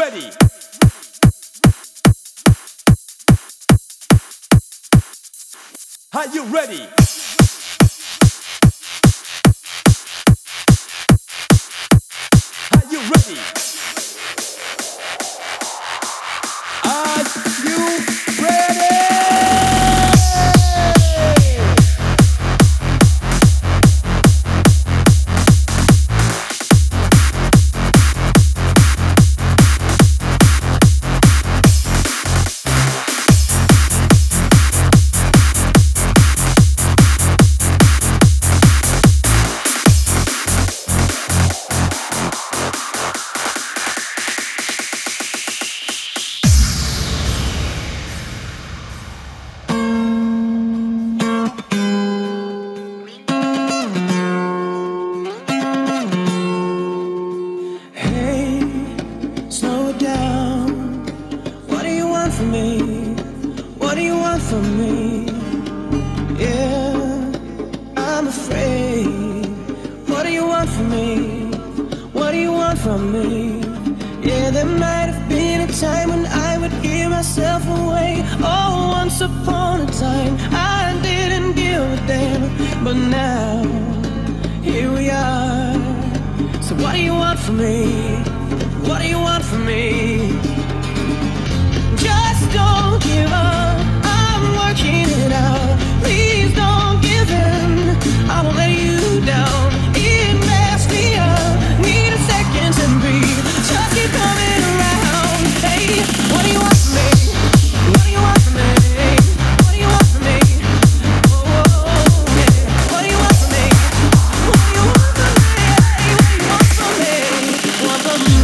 ready? Are you ready? Are you ready? Are you ready? From me, yeah, I'm afraid. What do you want from me? What do you want from me? Yeah, there might have been a time when I would give myself away. Oh, once upon a time I didn't give a damn, but now here we are. So what do you want from me? What do you want from me? Just don't give up, I'm working it out. Please don't give in, I won't let you down. It messed me up, need a second to breathe. Just keep coming around. Hey, what do you want from me? What do you want from me? What do you want from me? Oh, yeah. What do you want from me? What do you want from me? Hey, what do you want from me? Want from me?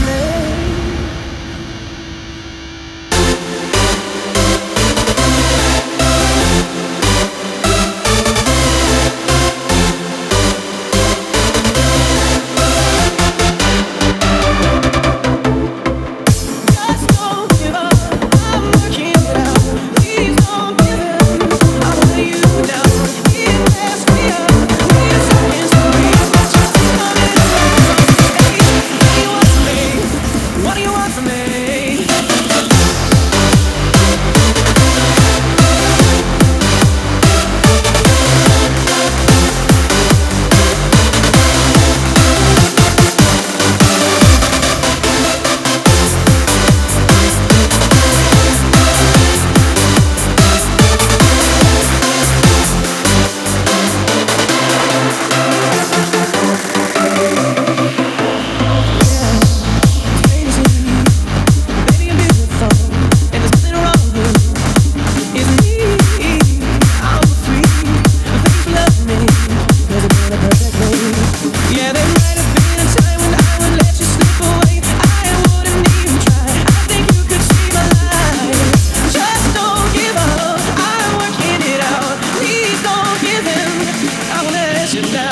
Now